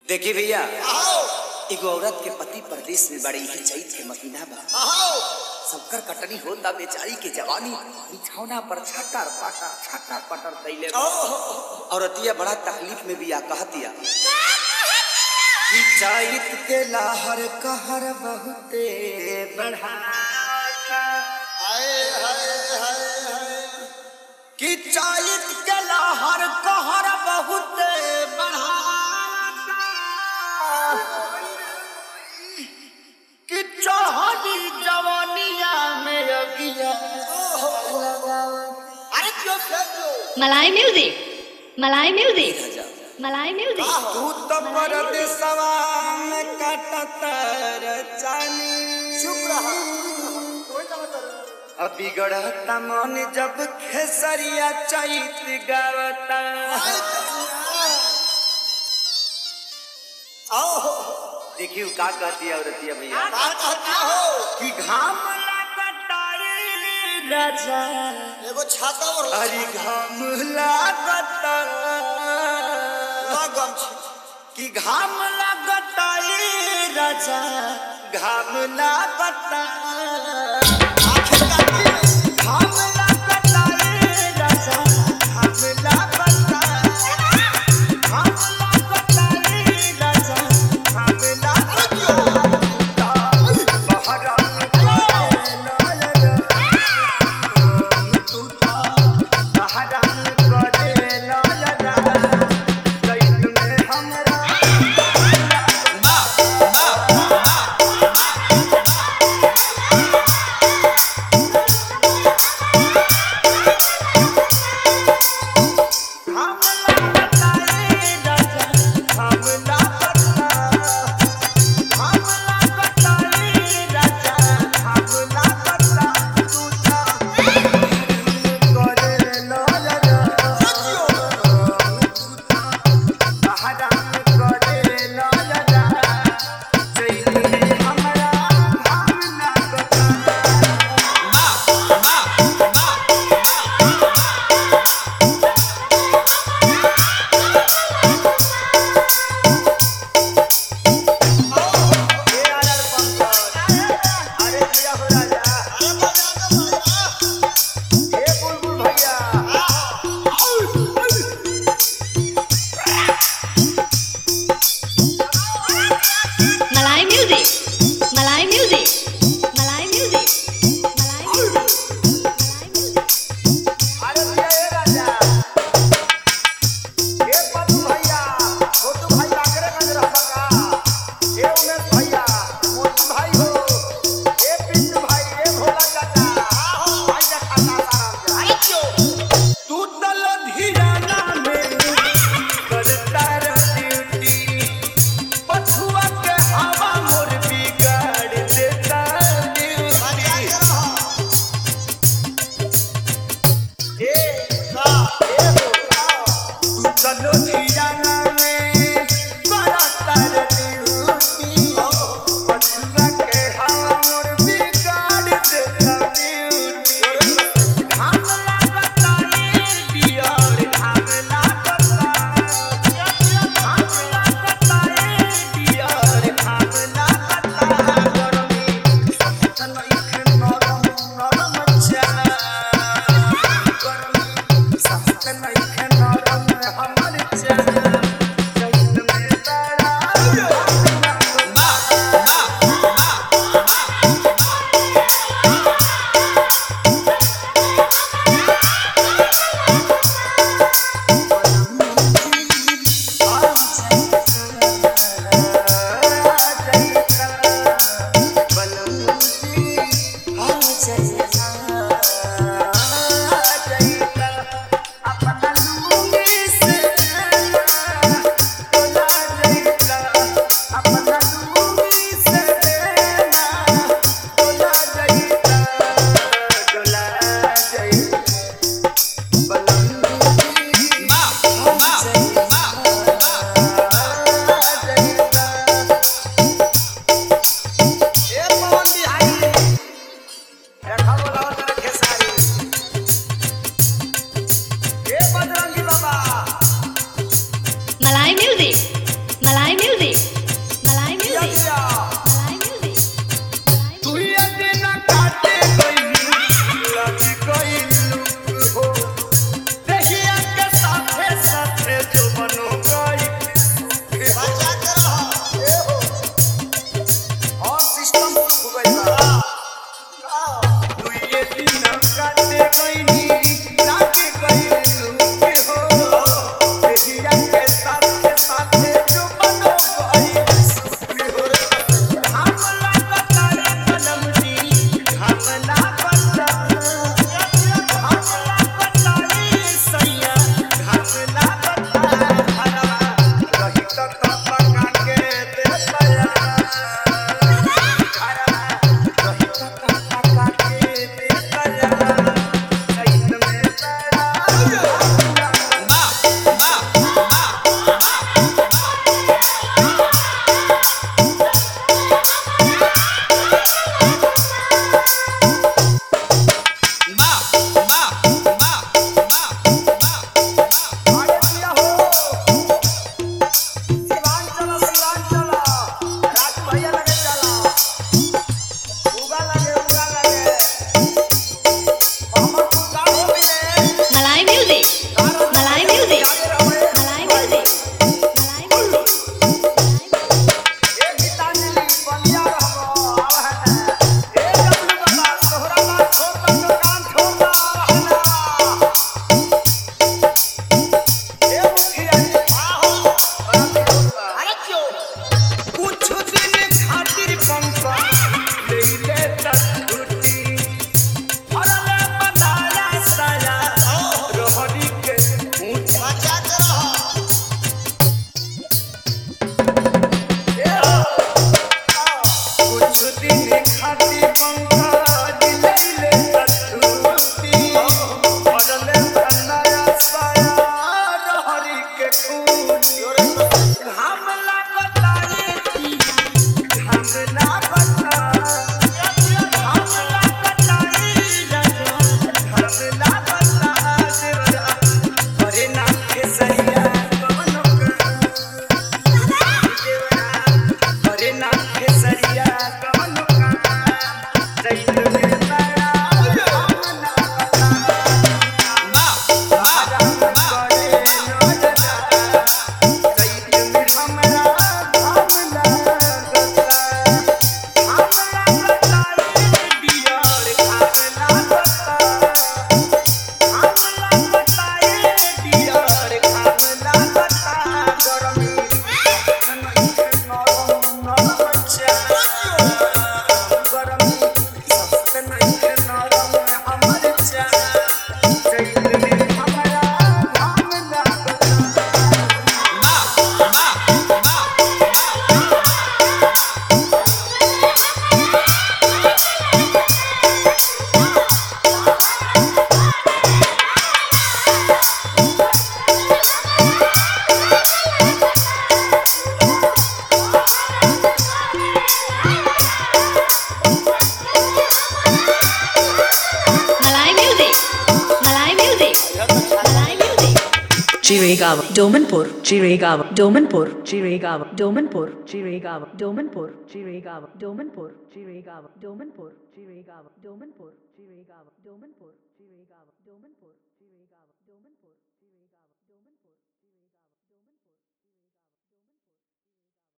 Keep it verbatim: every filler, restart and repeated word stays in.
देखी भैया एगो औरत के पति परदेश में बड़ी ही चैत के महीना बा सबकर कटनी होता बेचारी के जवानी बिछौना पर छटर पटर छटर पटर तैले औरतिया बड़ा तकलीफ में भी आ कहतिया कि चैत के लहर कहर बहुते बढ़ाता हाय हाय हाय हाय कि चैत के लहर कहर बहुते बढ़ाता कि चढ़ी जवानिया में अगिया अरे क्यों क्यों मलाई म्यूजिक मलाई म्यूजिक मलाई म्यूजिक तू तो परदेसवा में कटतर जानी चुप रहा कोई ना बता अभी गढ़ता मन जब खेसरिया चैत गावता आओ देखियो का कहती है औरतिया भैया क्या कहती हो कि घाम लागता रे राजा एगो छाता और अरे घाम लागता लगम कि घाम लागता रे राजा घाम लागता आखिर काटी घाम लागता रे राजा घाम लागता घाम लागता रे राजा घाम लागता बहरा तू तो बहरा करे लाला कैद में हमरा Chiregaon, Domanpur, Chiregaon, Domanpur, Chiregaon, Domanpur, Chiregaon, Domanpur, Chiregaon, Domanpur, Chiregaon, Domanpur, Chiregaon, Domanpur, Chiregaon, Domanpur, Chiregaon, Domanpur.